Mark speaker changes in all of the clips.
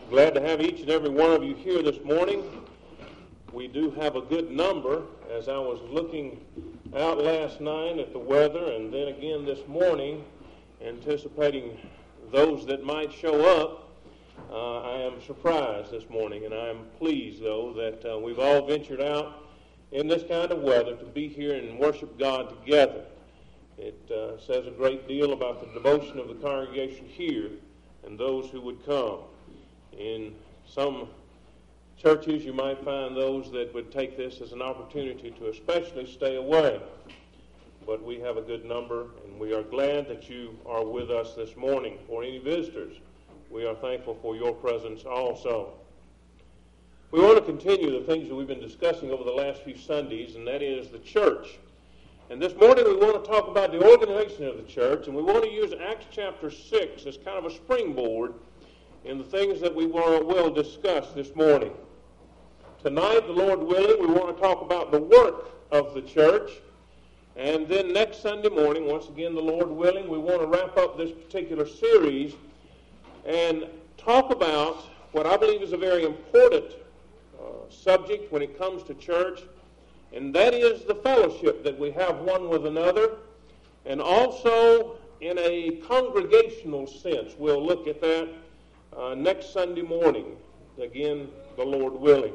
Speaker 1: Glad to have each and every one of you here this morning. We do have a good number. As I was looking out last night at the weather and then again this morning, anticipating those that might show up, I am surprised this morning, and I am pleased, though, that we've all ventured out in this kind of weather to be here and worship God together. It says a great deal about the devotion of the congregation here and those who would come. In some churches, you might find those that would take this as an opportunity to especially stay away. But we have a good number, and we are glad that you are with us this morning. For any visitors, we are thankful for your presence also. We want to continue the things that we've been discussing over the last few Sundays, and that is the church. And this morning we want to talk about the organization of the church, and we want to use Acts chapter 6 as kind of a springboard in the things that we will discuss this morning. Tonight, the Lord willing, we want to talk about the work of the church. And then next Sunday morning, once again, the Lord willing, we want to wrap up this particular series and talk about what I believe is a very important subject when it comes to church, and that is the fellowship that we have one with another, and also in a congregational sense. We'll look at that next Sunday morning, again, the Lord willing.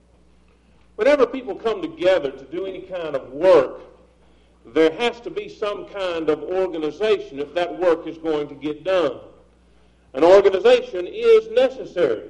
Speaker 1: Whenever people come together to do any kind of work, there has to be some kind of organization if that work is going to get done. An organization is necessary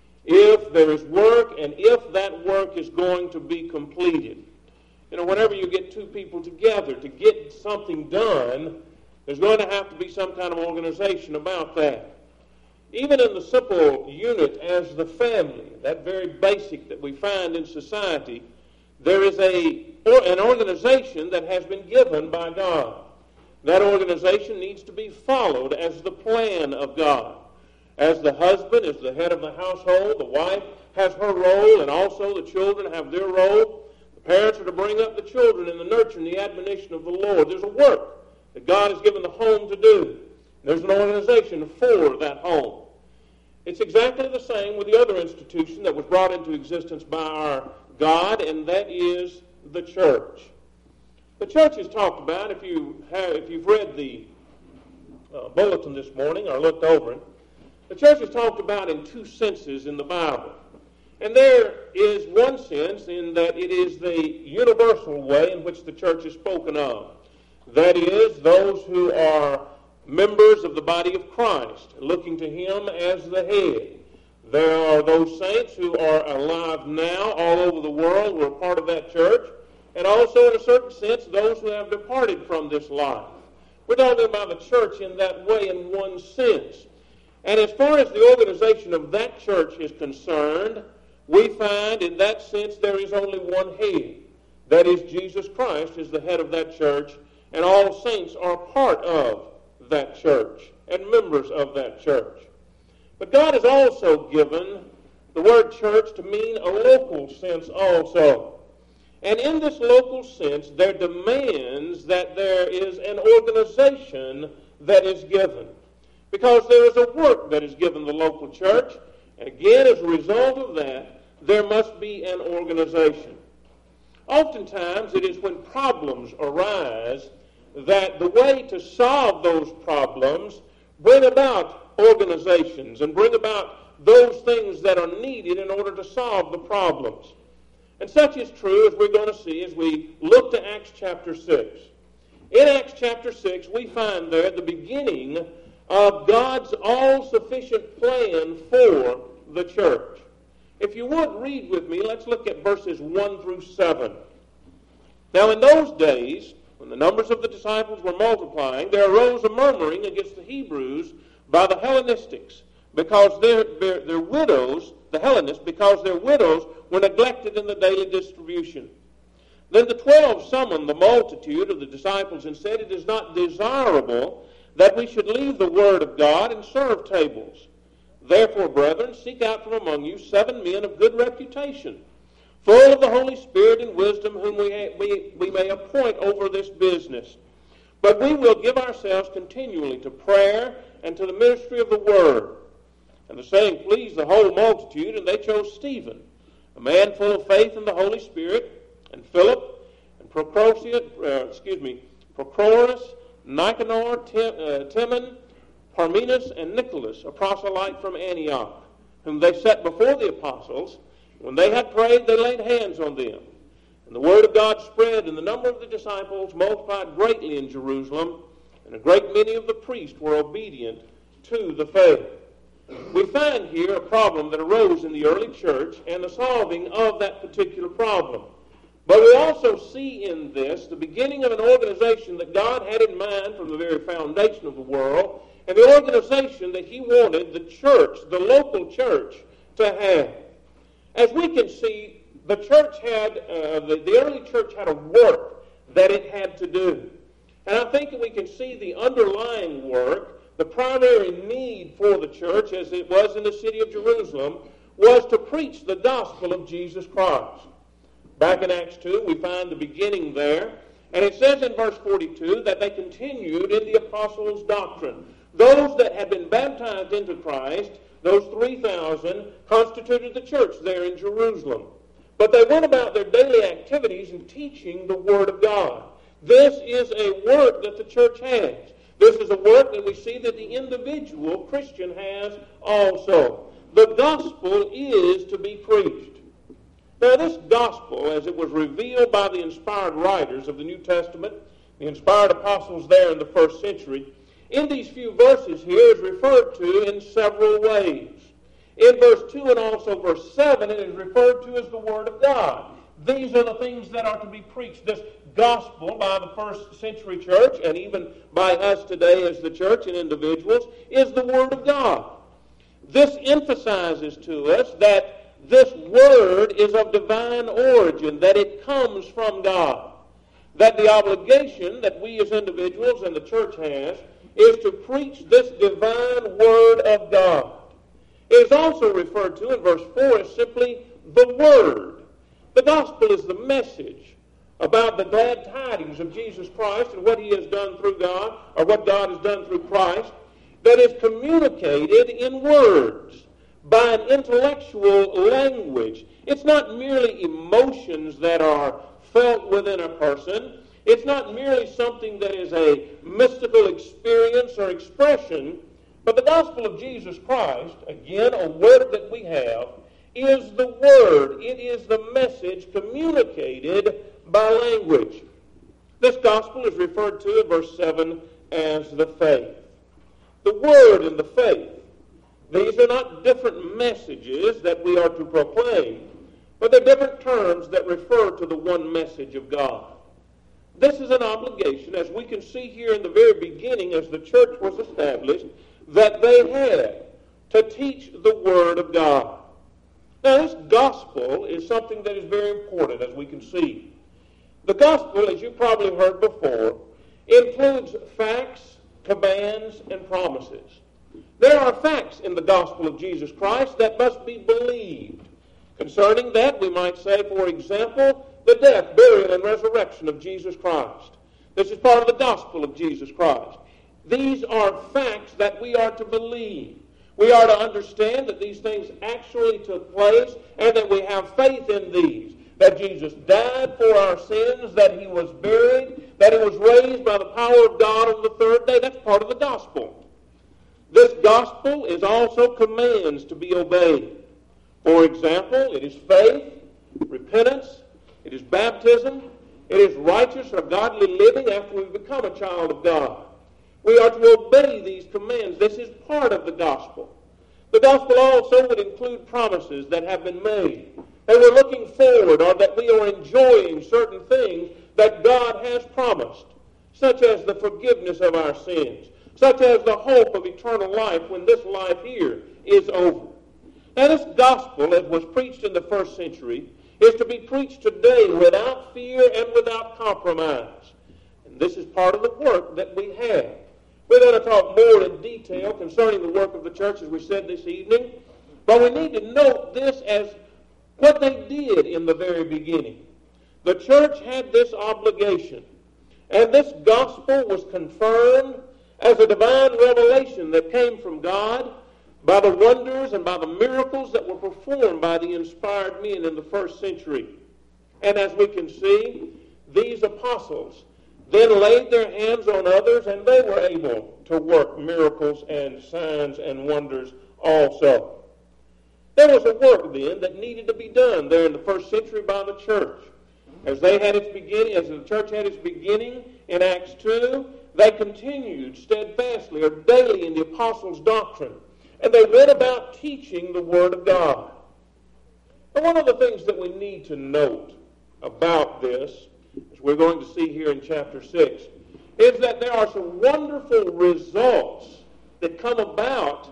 Speaker 1: if there is work and if that work is going to be completed. You know, whenever you get two people together to get something done, there's going to have to be some kind of organization about that. Even in the simple unit as the family, that very basic that we find in society, there is an organization that has been given by God. That organization needs to be followed as the plan of God. As the husband is the head of the household, the wife has her role, and also the children have their role. The parents are to bring up the children in the nurture and the admonition of the Lord. There's a work that God has given the home to do. There's an organization for that home. It's exactly the same with the other institution that was brought into existence by our God, and that is the church. The church is talked about, if you've read the bulletin this morning or looked over it, the church is talked about in two senses in the Bible. And there is one sense in that it is the universal way in which the church is spoken of. That is, those who are members of the body of Christ, looking to Him as the head. There are those saints who are alive now all over the world who are part of that church, and also in a certain sense those who have departed from this life. We're talking about the church in that way in one sense. And as far as the organization of that church is concerned, we find in that sense there is only one head. That is, Jesus Christ is the head of that church, and all saints are part of that church and members of that church. But God has also given the word church to mean a local sense also. And in this local sense, there demands that there is an organization that is given. Because there is a work that is given the local church. And again, as a result of that, there must be an organization. Oftentimes, it is when problems arise that the way to solve those problems bring about organizations and bring about those things that are needed in order to solve the problems. And such is true, as we're going to see as we look to Acts chapter 6. In Acts chapter 6, we find there the beginning of God's all-sufficient plan for the church. If you would read with me, let's look at verses 1 through 7. Now in those days, when the numbers of the disciples were multiplying, there arose a murmuring against the Hebrews by the Hellenistics, because their widows, the Hellenists, because their widows were neglected in the daily distribution. Then the 12 summoned the multitude of the disciples and said, "It is not desirable that we should leave the word of God and serve tables. Therefore, brethren, seek out from among you 7 men of good reputation, full of the Holy Spirit and wisdom, whom we may appoint over this business. But we will give ourselves continually to prayer and to the ministry of the word." And the saying pleased the whole multitude, and they chose Stephen, a man full of faith in the Holy Spirit, and Philip, and Prochorus, Nicanor, Timon, Parmenas, and Nicholas, a proselyte from Antioch, whom they set before the apostles. When they had prayed, they laid hands on them. And the word of God spread, and the number of the disciples multiplied greatly in Jerusalem, and a great many of the priests were obedient to the faith. We find here a problem that arose in the early church and the solving of that particular problem. But we also see in this the beginning of an organization that God had in mind from the very foundation of the world, and the organization that he wanted the church, the local church, to have. As we can see, the church had, the early church had a work that it had to do. And I think that we can see the underlying work. The primary need for the church, as it was in the city of Jerusalem, was to preach the gospel of Jesus Christ. Back in Acts 2, we find the beginning there. And it says in verse 42 that they continued in the apostles' doctrine. Those that had been baptized into Christ, those 3,000, constituted the church there in Jerusalem. But they went about their daily activities in teaching the Word of God. This is a work that the church has. This is a work that we see that the individual Christian has also. The gospel is to be preached. Now, this gospel, as it was revealed by the inspired writers of the New Testament, the inspired apostles there in the first century, in these few verses here is referred to in several ways. In verse 2 and also verse 7, it is referred to as the Word of God. These are the things that are to be preached. This gospel by the first century church, and even by us today as the church and individuals, is the Word of God. This emphasizes to us that this Word is of divine origin, that it comes from God. That the obligation that we as individuals and the church has is to preach this divine Word of God. It is also referred to in verse 4 as simply the Word. The gospel is the message about the glad tidings of Jesus Christ and what he has done through God, or what God has done through Christ, that is communicated in words by an intellectual language. It's not merely emotions that are felt within a person. It's not merely something that is a mystical experience or expression, but the gospel of Jesus Christ, again, a word that we have, is the word. It is the message communicated by language. This gospel is referred to in verse 7 as the faith. The word and the faith, these are not different messages that we are to proclaim, but they're different terms that refer to the one message of God. This is an obligation, as we can see here in the very beginning as the church was established, that they had to teach the Word of God. Now, this gospel is something that is very important, as we can see. The gospel, as you probably heard before, includes facts, commands, and promises. There are facts in the gospel of Jesus Christ that must be believed. Concerning that, we might say, for example, the death, burial, and resurrection of Jesus Christ. This is part of the gospel of Jesus Christ. These are facts that we are to believe. We are to understand that these things actually took place and that we have faith in these. That Jesus died for our sins, that he was buried, that he was raised by the power of God on the third day. That's part of the gospel. This gospel is also commands to be obeyed. For example, it is faith, repentance, it is baptism, it is righteous or godly living after we've become a child of God. We are to obey these commands. This is part of the gospel. The gospel also would include promises that have been made. That we're looking forward, or that we are enjoying certain things that God has promised, such as the forgiveness of our sins, such as the hope of eternal life when this life here is over. Now, this gospel, as was preached in the first century, is to be preached today without fear and without compromise. And this is part of the work that we have. We're going to talk more in detail concerning the work of the church, as we said this evening. But we need to note this as what they did in the very beginning. The church had this obligation. And this gospel was confirmed as a divine revelation that came from God by the wonders and by the miracles that were performed by the inspired men in the first century. And as we can see, these apostles then laid their hands on others, and they were able to work miracles and signs and wonders also. There was a work then that needed to be done there in the first century by the church. As the church had its beginning in Acts 2, they continued steadfastly or daily in the apostles' doctrine. And they went about teaching the Word of God. And one of the things that we need to note about this, as we're going to see here in chapter 6, is that there are some wonderful results that come about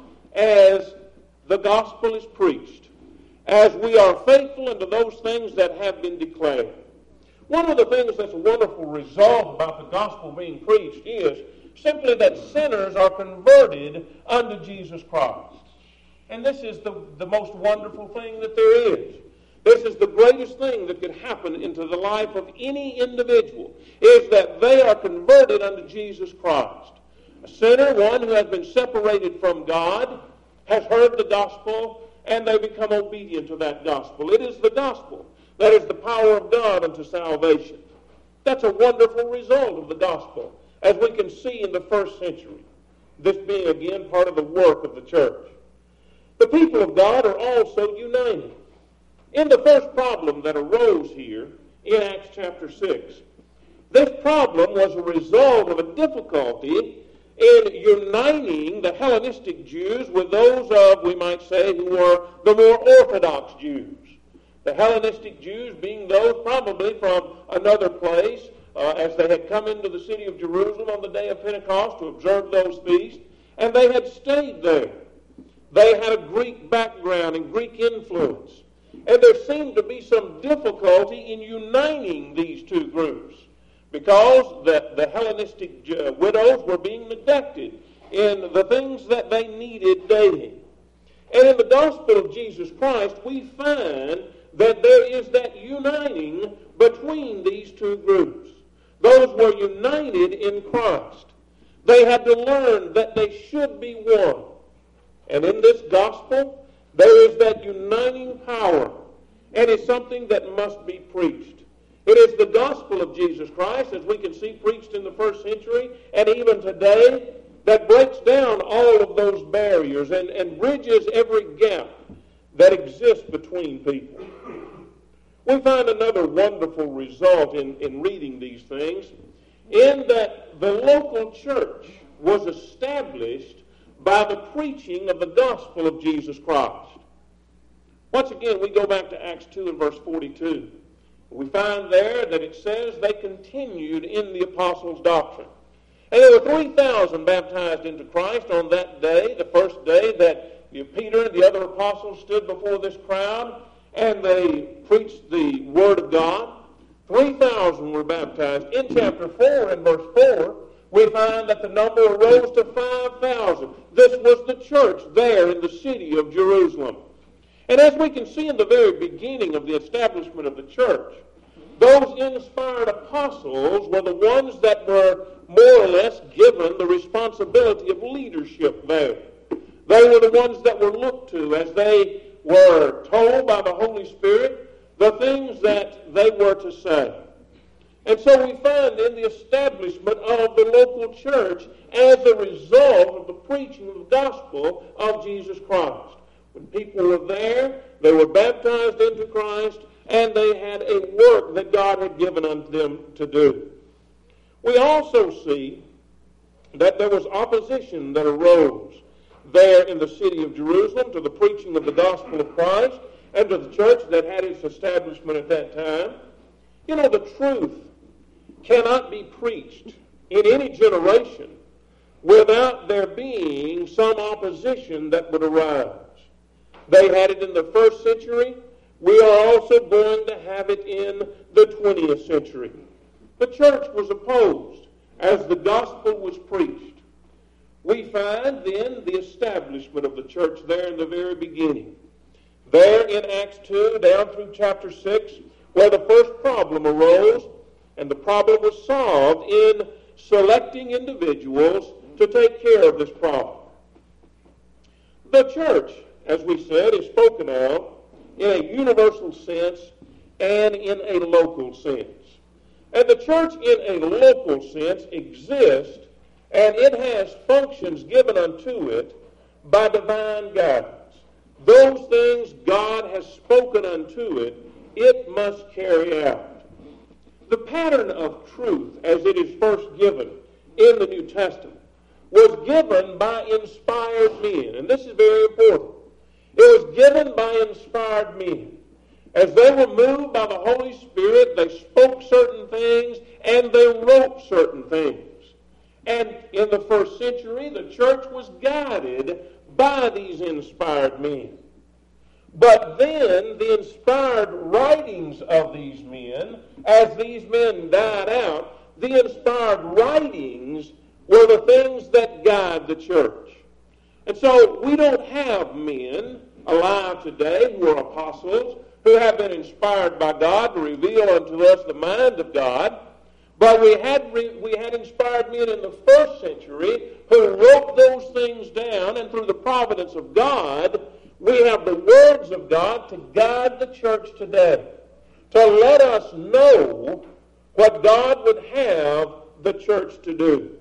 Speaker 1: as the gospel is preached, as we are faithful unto those things that have been declared. One of the things that's a wonderful result about the gospel being preached is simply that sinners are converted unto Jesus Christ. And this is the most wonderful thing that there is. This is the greatest thing that could happen into the life of any individual, is that they are converted unto Jesus Christ. A sinner, one who has been separated from God, has heard the gospel, and they become obedient to that gospel. It is the gospel that is the power of God unto salvation. That's a wonderful result of the gospel, as we can see in the first century, this being again part of the work of the church. The people of God are also united. In the first problem that arose here in Acts chapter 6, this problem was a result of a difficulty in uniting the Hellenistic Jews with those of, we might say, who were the more Orthodox Jews. The Hellenistic Jews being those probably from another place, as they had come into the city of Jerusalem on the day of Pentecost to observe those feasts, and they had stayed there. They had a Greek background and Greek influence. And there seemed to be some difficulty in uniting these two groups, because the Hellenistic widows were being neglected in the things that they needed daily. And in the gospel of Jesus Christ, we find that there is that uniting between these two groups. Those were united in Christ. They had to learn that they should be one. And in this gospel, there is that uniting power, and it's something that must be preached. It is the gospel of Jesus Christ, as we can see preached in the first century and even today, that breaks down all of those barriers and bridges every gap that exists between people. We find another wonderful result in reading these things, in that the local church was established by the preaching of the gospel of Jesus Christ. Once again, we go back to Acts 2 and verse 42. We find there that it says they continued in the apostles' doctrine. And there were 3,000 baptized into Christ on that day, the first day that Peter and the other apostles stood before this crowd, and they preached the Word of God. 3,000 were baptized. In chapter 4 and verse 4, we find that the number arose to 5,000. This was the church there in the city of Jerusalem. And as we can see in the very beginning of the establishment of the church, those inspired apostles were the ones that were more or less given the responsibility of leadership there. They were the ones that were looked to as they were told by the Holy Spirit the things that they were to say. And so we find in the establishment of the local church as a result of the preaching of the gospel of Jesus Christ. When people were there, they were baptized into Christ, and they had a work that God had given unto them to do. We also see that there was opposition that arose there in the city of Jerusalem to the preaching of the gospel of Christ and to the church that had its establishment at that time. You know, the truth cannot be preached in any generation without there being some opposition that would arise. They had it in the first century. We are also going to have it in the 20th century. The church was opposed as the gospel was preached. We find then the establishment of the church there in the very beginning. There in Acts 2 down through chapter 6, where the first problem arose, and the problem was solved in selecting individuals to take care of this problem. The church, as we said, is spoken of in a universal sense and in a local sense. And the church in a local sense exists, and it has functions given unto it by divine guidance. Those things God has spoken unto it, it must carry out. The pattern of truth, as it is first given in the New Testament, was given by inspired men. And this is very important. It was given by inspired men. As they were moved by the Holy Spirit, they spoke certain things and they wrote certain things. And in the first century, the church was guided by these inspired men. But then the inspired writings of these men, as these men died out, the inspired writings were the things that guide the church. And so we don't have men alive today who are apostles, who have been inspired by God to reveal unto us the mind of God. But we had inspired men in the first century who wrote those things down, and through the providence of God, we have the words of God to guide the church today, to let us know what God would have the church to do.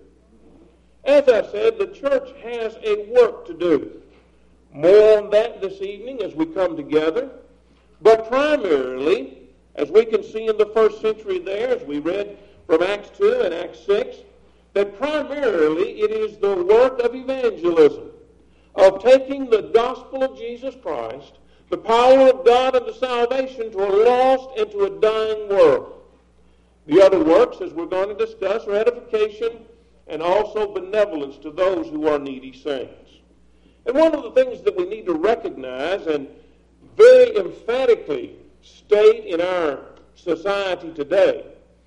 Speaker 1: As I said, the church has a work to do. More on that this evening as we come together. But primarily, as we can see in the first century there, as we read from Acts 2 and Acts 6, that primarily it is the work of evangelism, of taking the gospel of Jesus Christ, the power of God unto salvation, to a lost and to a dying world. The other works, as we're going to discuss, are edification and also benevolence to those who are needy saints. And one of the things that we need to recognize and very emphatically state in our society today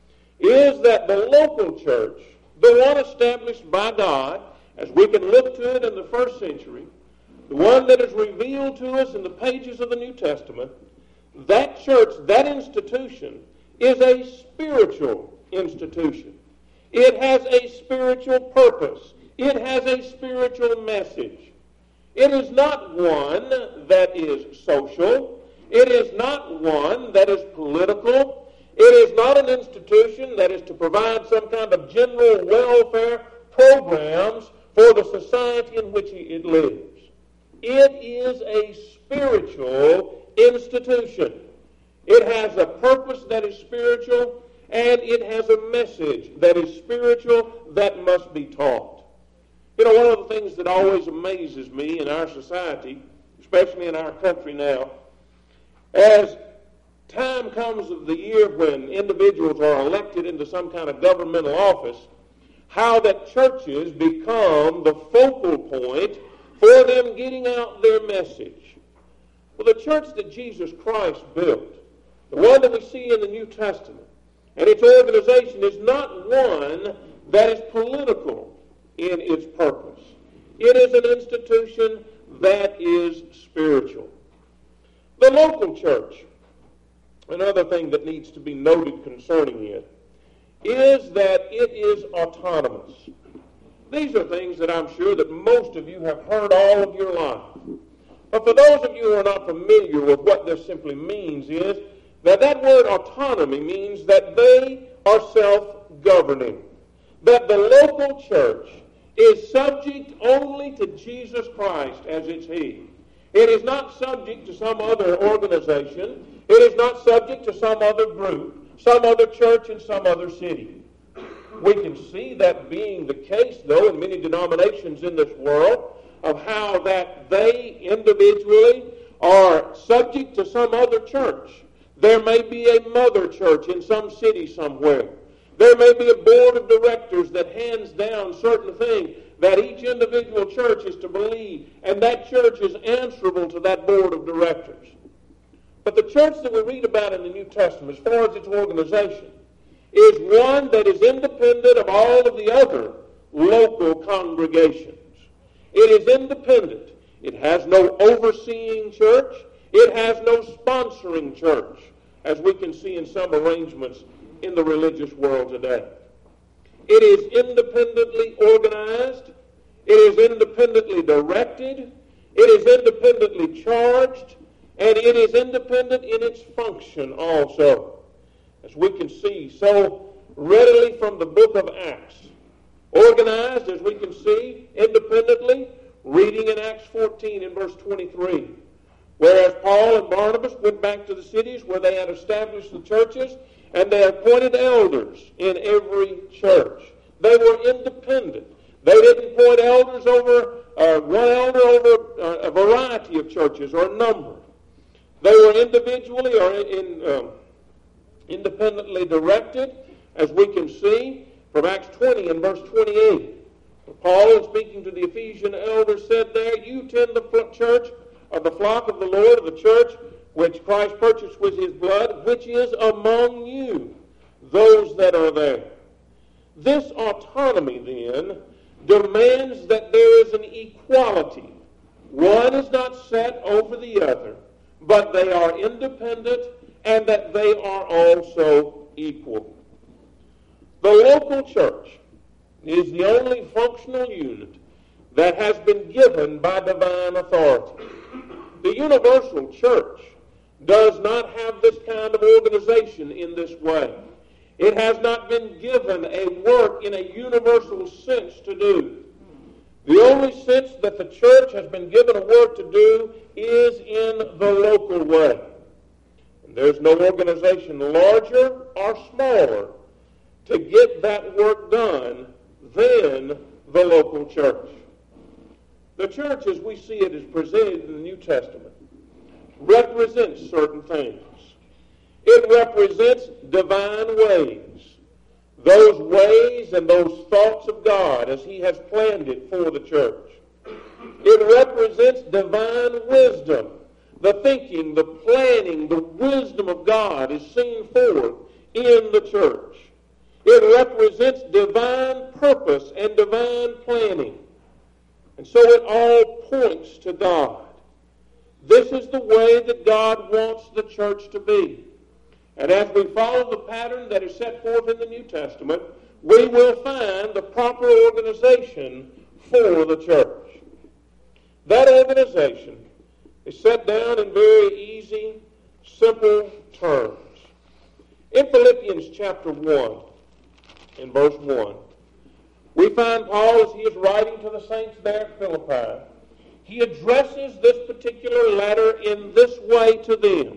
Speaker 1: is that the local church, the one established by God, as we can look to it in the first century, the one that is revealed to us in the pages of the New Testament, that church, that institution, is a spiritual institution. It has a spiritual purpose. It has a spiritual message. It is not one that is social. It is not one that is political. It is not an institution that is to provide some kind of general welfare programs for the society in which it lives. It is a spiritual institution. It has a purpose that is spiritual, and it has a message that is spiritual that must be taught. You know, one of the things that always amazes me in our society, especially in our country now, as time comes of the year when individuals are elected into some kind of governmental office, how that churches become the focal point for them getting out their message. Well, the church that Jesus Christ built, the one that we see in the New Testament, and its organization is not one that is political in its purpose. It is an institution that is spiritual. The local church, another thing that needs to be noted concerning it, is that it is autonomous. These are things that I'm sure that most of you have heard all of your life. But for those of you who are not familiar with what this simply means is that word autonomy means that they are self-governing. That the local church is subject only to Jesus Christ as its head. It is not subject to some other organization. It is not subject to some other group, some other church in some other city. We can see that being the case, though, in many denominations in this world, of how that they individually are subject to some other church. There may be a mother church in some city somewhere. There may be a board of directors that hands down certain things that each individual church is to believe, and that church is answerable to that board of directors. But the church that we read about in the New Testament, as far as its organization, is one that is independent of all of the other local congregations. It is independent. It has no overseeing church. It has no sponsoring church, as we can see in some arrangements in the religious world today. It is independently organized. It is independently directed. It is independently charged, and it is independent in its function also, as we can see so readily from the book of Acts. Organized, as we can see, independently, reading in Acts 14 in verse 23. Whereas Paul and Barnabas went back to the cities where they had established the churches, and they appointed elders in every church. They were independent. They didn't appoint elders over, one elder over a variety of churches or a number. They were individually or independently directed, as we can see from Acts 20 and verse 28. Paul, in speaking to the Ephesian elders, said there, "You tend the church of the flock of the Lord, of the church which Christ purchased with his blood, which is among you, those that are there." This autonomy, then, demands that there is an equality. One is not set over the other, but they are independent and that they are also equal. The local church is the only functional unit that has been given by divine authority. The universal church does not have this kind of organization in this way. It has not been given a work in a universal sense to do. The only sense that the church has been given a work to do is in the local way. And there's no organization larger or smaller to get that work done than the local church. The church, as we see it, is presented in the New Testament, represents certain things. It represents divine ways, those ways and those thoughts of God as he has planned it for the church. It represents divine wisdom. The thinking, the planning, the wisdom of God is seen forth in the church. It represents divine purpose and divine planning. And so it all points to God. This is the way that God wants the church to be. And as we follow the pattern that is set forth in the New Testament, we will find the proper organization for the church. That organization is set down in very easy, simple terms. In Philippians chapter 1, in verse 1, we find Paul, as he is writing to the saints there at Philippi, he addresses this particular letter in this way to them.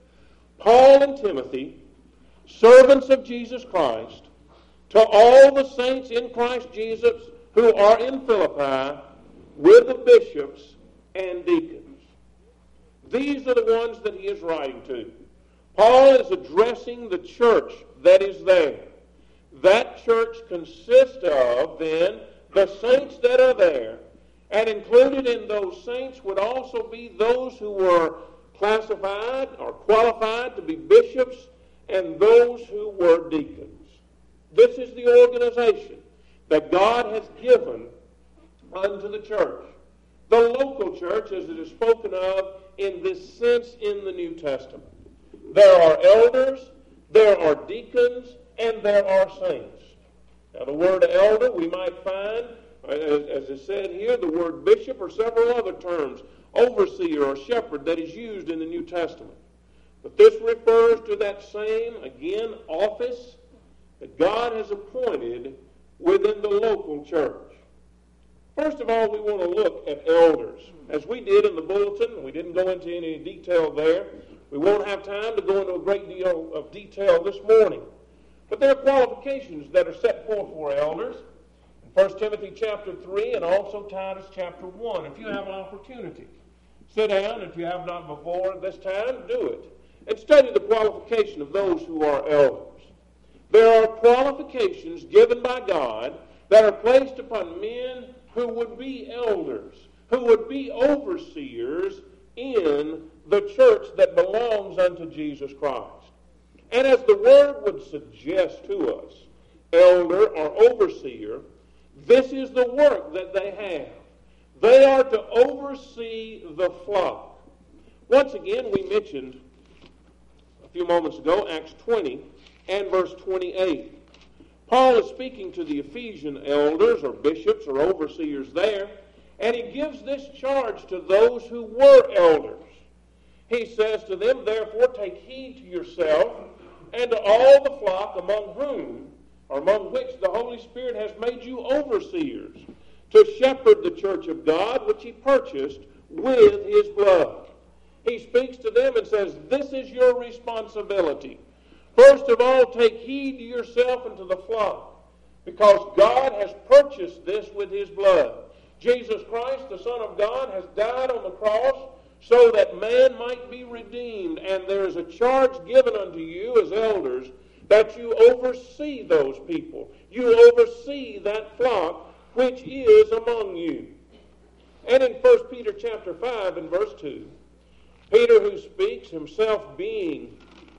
Speaker 1: Paul and Timothy, servants of Jesus Christ, to all the saints in Christ Jesus who are in Philippi, with the bishops and deacons. These are the ones that he is writing to. Paul is addressing the church that is there. That church consists of, then, the saints that are there, and included in those saints would also be those who were classified or qualified to be bishops and those who were deacons. This is the organization that God has given unto the church. The local church, as it is spoken of in this sense in the New Testament. There are elders, there are deacons, and there are saints. Now the word elder, we might find, as is said here, the word bishop or several other terms, overseer or shepherd, that is used in the New Testament. But this refers to that same, again, office that God has appointed within the local church. First of all, we want to look at elders. As we did in the bulletin, we didn't go into any detail there. We won't have time to go into a great deal of detail this morning. But there are qualifications that are set forth for elders. In 1 Timothy chapter 3 and also Titus chapter 1. If you have an opportunity, sit down. If you have not before this time, do it. And study the qualification of those who are elders. There are qualifications given by God that are placed upon men who would be elders, who would be overseers in the church that belongs unto Jesus Christ. And as the word would suggest to us, elder or overseer, this is the work that they have. They are to oversee the flock. Once again, we mentioned a few moments ago, Acts 20 and verse 28. Paul is speaking to the Ephesian elders or bishops or overseers there, And he gives this charge to those who were elders. He says to them, therefore, take heed to yourself and to all the flock among which the Holy Spirit has made you overseers, to shepherd the church of God, which he purchased with his blood. He speaks to them and says, this is your responsibility. First of all, take heed to yourself and to the flock, because God has purchased this with his blood. Jesus Christ, the Son of God, has died on the cross so that man might be redeemed. And there is a charge given unto you as elders that you oversee those people. You oversee that flock which is among you. And in 1 Peter chapter 5 and verse 2, Peter, who speaks himself being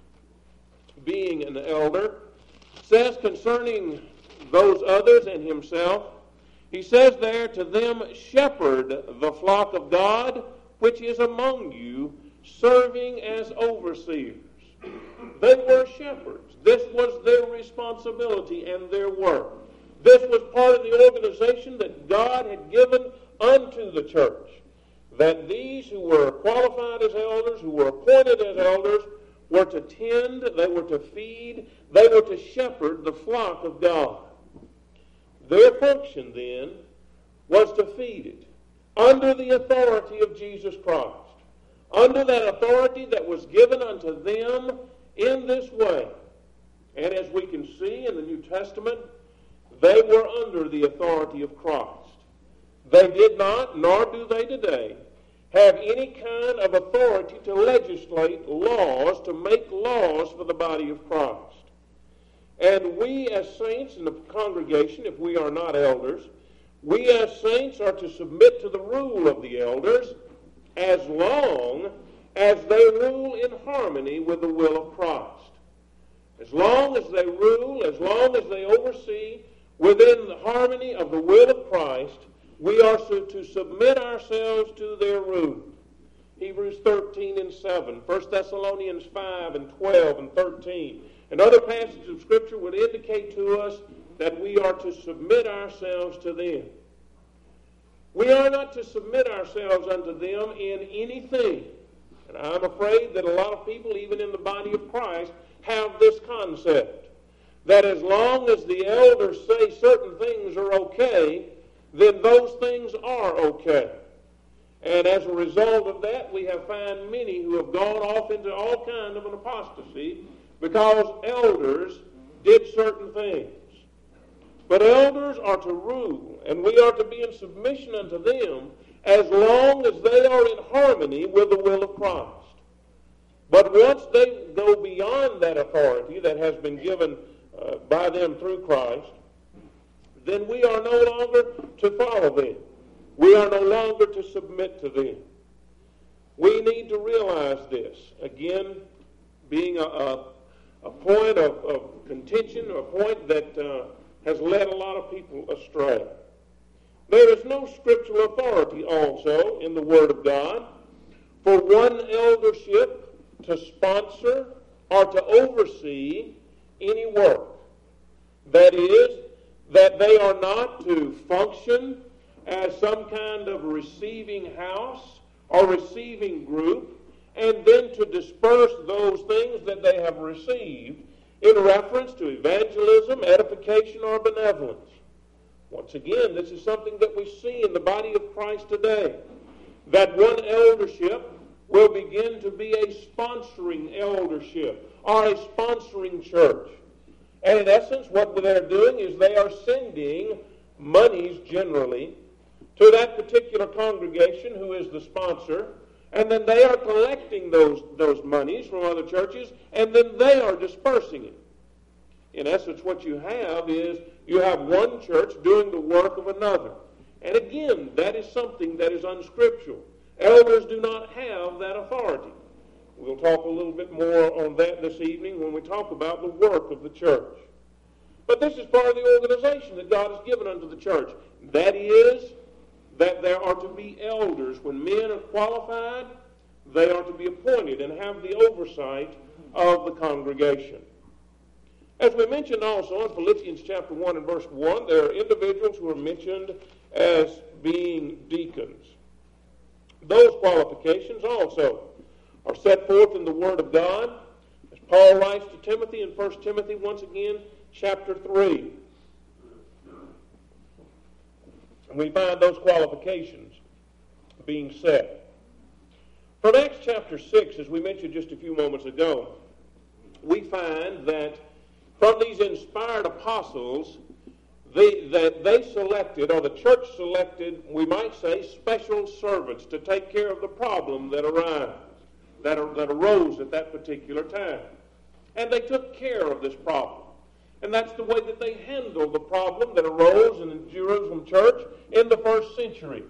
Speaker 1: an elder, says concerning those others and himself, he says there, to them shepherd the flock of God which is among you, serving as overseers. They were shepherds. This was their responsibility and their work. This was part of the organization that God had given unto the church. That these who were qualified as elders, who were appointed as elders, were to tend, they were to feed, they were to shepherd the flock of God. Their function then was to feed it under the authority of Jesus Christ, under that authority that was given unto them in this way. And as we can see in the New Testament, they were under the authority of Christ. They did not, nor do they today, have any kind of authority to legislate laws, to make laws for the body of Christ. And we as saints in the congregation, if we are not elders, we as saints are to submit to the rule of the elders as long as they rule in harmony with the will of Christ. As long as they rule, as long as they oversee within the harmony of the will of Christ, we are to submit ourselves to their rule. Hebrews 13 and 7, 1 Thessalonians 5 and 12 and 13, and other passages of Scripture would indicate to us that we are to submit ourselves to them. We are not to submit ourselves unto them in anything. And I'm afraid that a lot of people, even in the body of Christ, have this concept, that as long as the elders say certain things are okay, then those things are okay. And as a result of that, we have found many who have gone off into all kind of an apostasy because elders did certain things. But elders are to rule, and we are to be in submission unto them as long as they are in harmony with the will of Christ. But once they go beyond that authority that has been given by them through Christ, then we are no longer to follow them. We are no longer to submit to them. We need to realize this. Again, being a point of contention, a point that has led a lot of people astray. There is no scriptural authority also in the Word of God for one eldership to sponsor or to oversee any work. That is, that they are not to function as some kind of receiving house or receiving group and then to disperse those things that they have received in reference to evangelism, edification, or benevolence. Once again, this is something that we see in the body of Christ today, that one eldership will begin to be a sponsoring eldership or a sponsoring church. And in essence, what they're doing is they are sending monies generally to that particular congregation who is the sponsor, and then they are collecting those monies from other churches, and then they are dispersing it. In essence, what you have is you have one church doing the work of another. And again, that is something that is unscriptural. Elders do not have that authority. We'll talk a little bit more on that this evening when we talk about the work of the church. But this is part of the organization that God has given unto the church. That is, that there are to be elders. When men are qualified, they are to be appointed and have the oversight of the congregation. As we mentioned also in Philippians chapter 1 and verse 1, there are individuals who are mentioned as being deacons. Those qualifications also are set forth in the Word of God, as Paul writes to Timothy in 1 Timothy, once again, chapter 3. And we find those qualifications being set. From Acts chapter 6, as we mentioned just a few moments ago, we find that from these inspired apostles, that they selected, or the church selected, we might say, special servants to take care of the problem that arose at that particular time. And they took care of this problem. And that's the way that they handled the problem that arose in the Jerusalem church in the first century.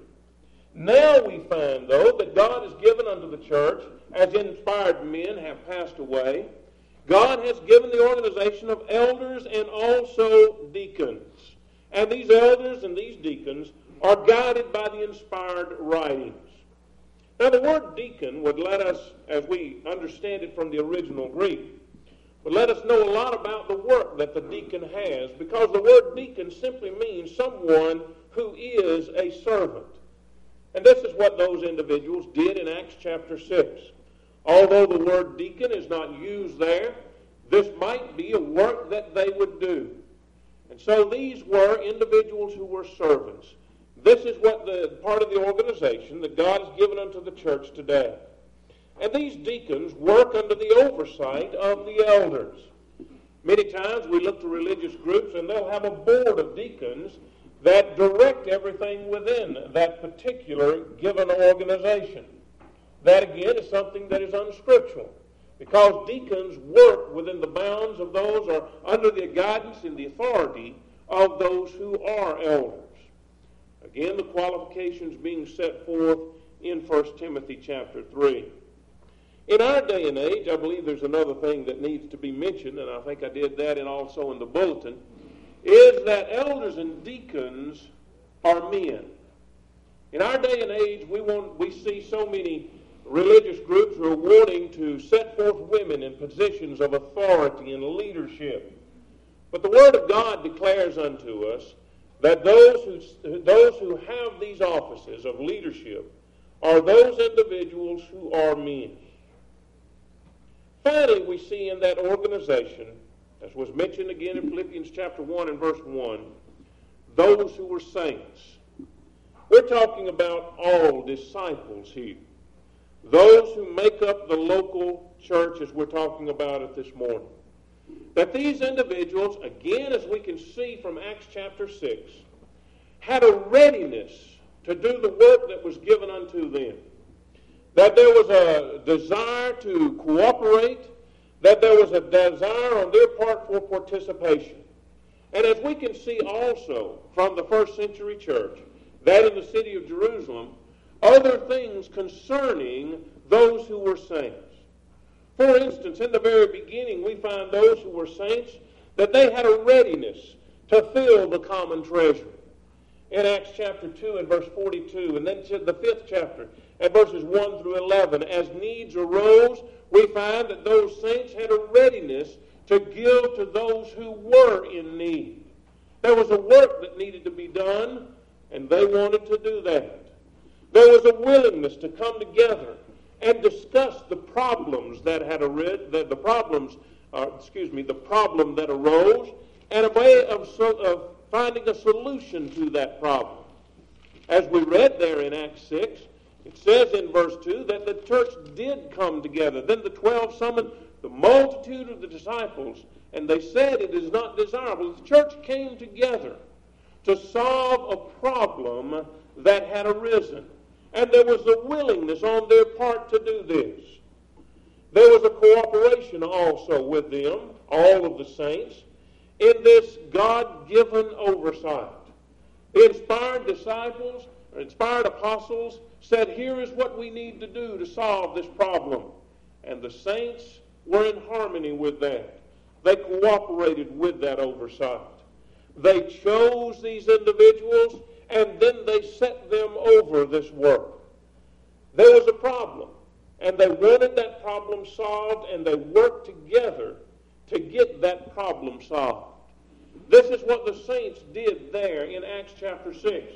Speaker 1: Now we find, though, that God has given unto the church, as inspired men have passed away, God has given the organization of elders and also deacons. And these elders and these deacons are guided by the inspired writings. Now the word deacon would let us, as we understand it from the original Greek, would let us know a lot about the work that the deacon has, because the word deacon simply means someone who is a servant. And this is what those individuals did in Acts chapter 6. Although the word deacon is not used there, this might be a work that they would do. And so these were individuals who were servants. This is what the part of the organization that God has given unto the church today. And these deacons work under the oversight of the elders. Many times we look to religious groups and they'll have a board of deacons that direct everything within that particular given organization. That again is something that is unscriptural, because deacons work within the bounds of those, or under the guidance and the authority of those who are elders. Again, the qualifications being set forth in 1 Timothy chapter 3. In our day and age, I believe there's another thing that needs to be mentioned, and I think I did that also in the bulletin, is that elders and deacons are men. In our day and age, we see so many religious groups who are wanting to set forth women in positions of authority and leadership. But the Word of God declares unto us that those who have these offices of leadership are those individuals who are men. Finally, we see in that organization, as was mentioned again in Philippians chapter 1 and verse 1, those who were saints. We're talking about all disciples here. Those who make up the local church, as we're talking about it this morning. That these individuals, again, as we can see from Acts chapter 6, had a readiness to do the work that was given unto them. That there was a desire to cooperate, that there was a desire on their part for participation. And as we can see also from the first century church, that in the city of Jerusalem, other things concerning those who were saints. For instance, in the very beginning, we find those who were saints, that they had a readiness to fill the common treasure. In Acts chapter 2 and verse 42, and then the 5th chapter at verses 1 through 11, as needs arose, we find that those saints had a readiness to give to those who were in need. There was a work that needed to be done, and they wanted to do that. There was a willingness to come together and discuss the problems that had arisen, the problem that arose, and a way of finding a solution to that problem. As we read there in Acts 6, it says in verse 2 that the church did come together. Then the 12 summoned the multitude of the disciples, and they said, it is not desirable. The church came together to solve a problem that had arisen. And there was a willingness on their part to do this. There was a cooperation also with them, all of the saints, in this God-given oversight. The inspired disciples, or inspired apostles, said, here is what we need to do to solve this problem. And the saints were in harmony with that. They cooperated with that oversight. They chose these individuals, and then they set them over this work. There was a problem, and they wanted that problem solved, and they worked together to get that problem solved. This is what the saints did there in Acts chapter 6.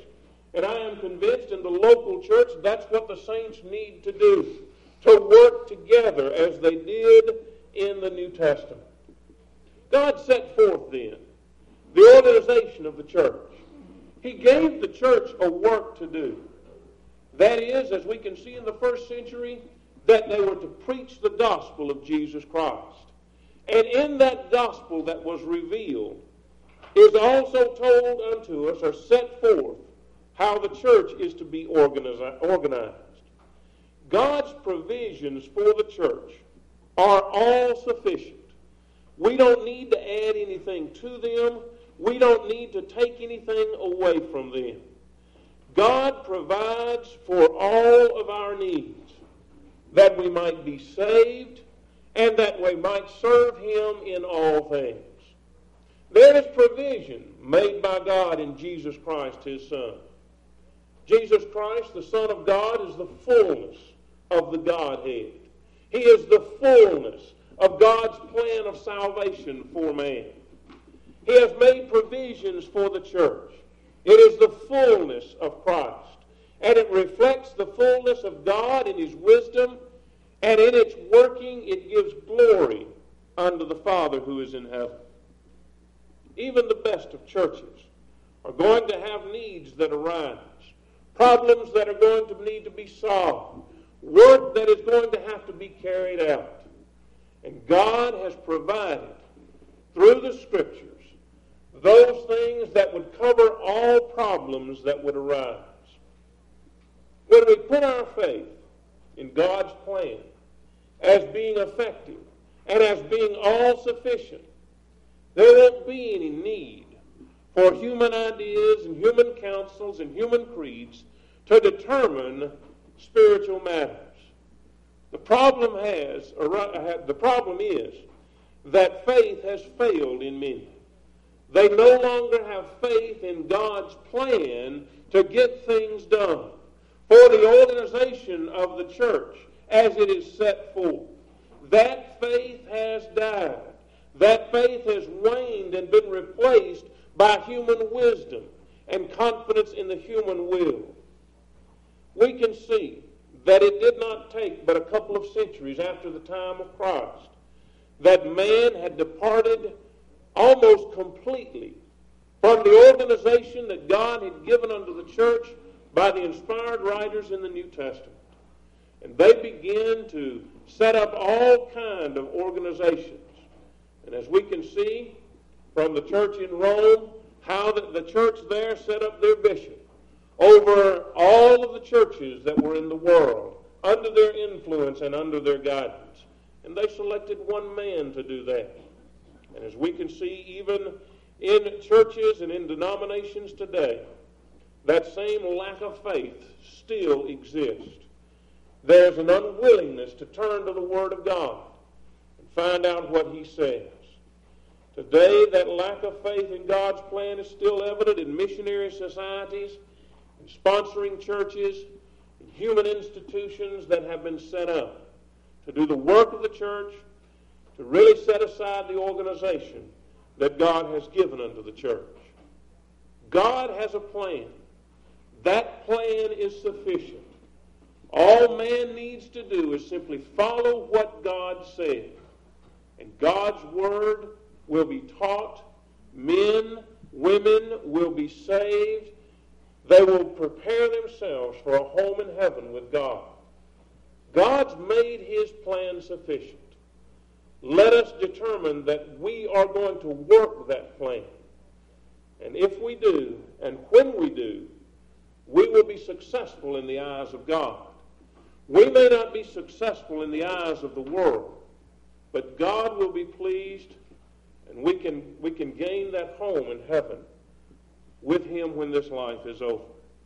Speaker 1: And I am convinced in the local church that's what the saints need to do, to work together as they did in the New Testament. God set forth then the organization of the church. He gave the church a work to do. That is, as we can see in the first century, that they were to preach the gospel of Jesus Christ. And in that gospel that was revealed is also told unto us, or set forth, how the church is to be organized. God's provisions for the church are all sufficient. We don't need to add anything to them. We don't need to take anything away from them. God provides for all of our needs, that we might be saved and that we might serve Him in all things. There is provision made by God in Jesus Christ, His Son. Jesus Christ, the Son of God, is the fullness of the Godhead. He is the fullness of God's plan of salvation for man. He has made provisions for the church. It is the fullness of Christ. And it reflects the fullness of God in His wisdom. And in its working, it gives glory unto the Father who is in heaven. Even the best of churches are going to have needs that arise, problems that are going to need to be solved, work that is going to have to be carried out. And God has provided, through the Scriptures, those things that would cover all problems that would arise. When we put our faith in God's plan as being effective and as being all-sufficient, there won't be any need for human ideas and human counsels and human creeds to determine spiritual matters. The problem is that faith has failed in many. They no longer have faith in God's plan to get things done for the organization of the church as it is set forth. That faith has died. That faith has waned and been replaced by human wisdom and confidence in the human will. We can see that it did not take but a couple of centuries after the time of Christ that man had departed almost completely from the organization that God had given unto the church by the inspired writers in the New Testament. And they began to set up all kind of organizations. And as we can see from the church in Rome, how the church there set up their bishop over all of the churches that were in the world, under their influence and under their guidance. And they selected one man to do that. And as we can see, even in churches and in denominations today, that same lack of faith still exists. There's an unwillingness to turn to the Word of God and find out what He says. Today, that lack of faith in God's plan is still evident in missionary societies, in sponsoring churches, in human institutions that have been set up to do the work of the church, to really set aside the organization that God has given unto the church. God has a plan. That plan is sufficient. All man needs to do is simply follow what God said. And God's Word will be taught. Men, women will be saved. They will prepare themselves for a home in heaven with God. God's made His plan sufficient. Let us determine that we are going to work that plan. And if we do, and when we do, we will be successful in the eyes of God. We may not be successful in the eyes of the world, but God will be pleased, and we can gain that home in heaven with Him when this life is over.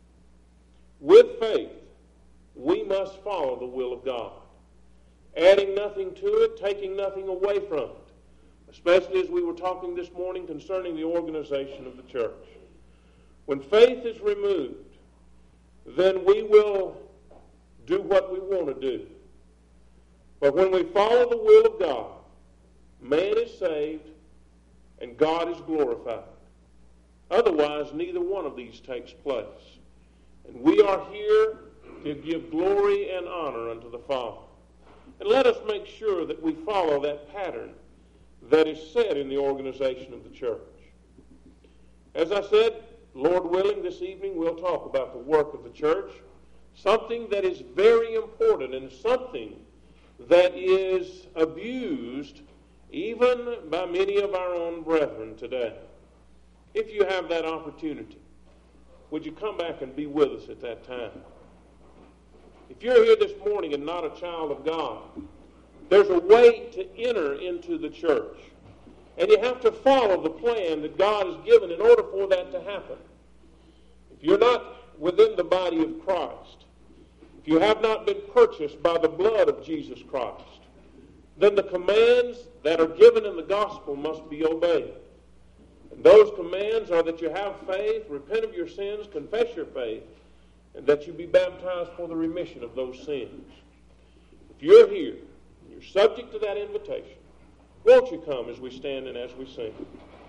Speaker 1: With faith, we must follow the will of God, adding nothing to it, taking nothing away from it, especially as we were talking this morning concerning the organization of the church. When faith is removed, then we will do what we want to do. But when we follow the will of God, man is saved and God is glorified. Otherwise, neither one of these takes place. And we are here to give glory and honor unto the Father. And let us make sure that we follow that pattern that is set in the organization of the church. As I said, Lord willing, this evening we'll talk about the work of the church, something that is very important and something that is abused even by many of our own brethren today. If you have that opportunity, would you come back and be with us at that time? If you're here this morning and not a child of God, there's a way to enter into the church. And you have to follow the plan that God has given in order for that to happen. If you're not within the body of Christ, if you have not been purchased by the blood of Jesus Christ, then the commands that are given in the gospel must be obeyed. And those commands are that you have faith, repent of your sins, confess your faith, and that you be baptized for the remission of those sins. If you're here, you're subject to that invitation, won't you come as we stand and as we sing?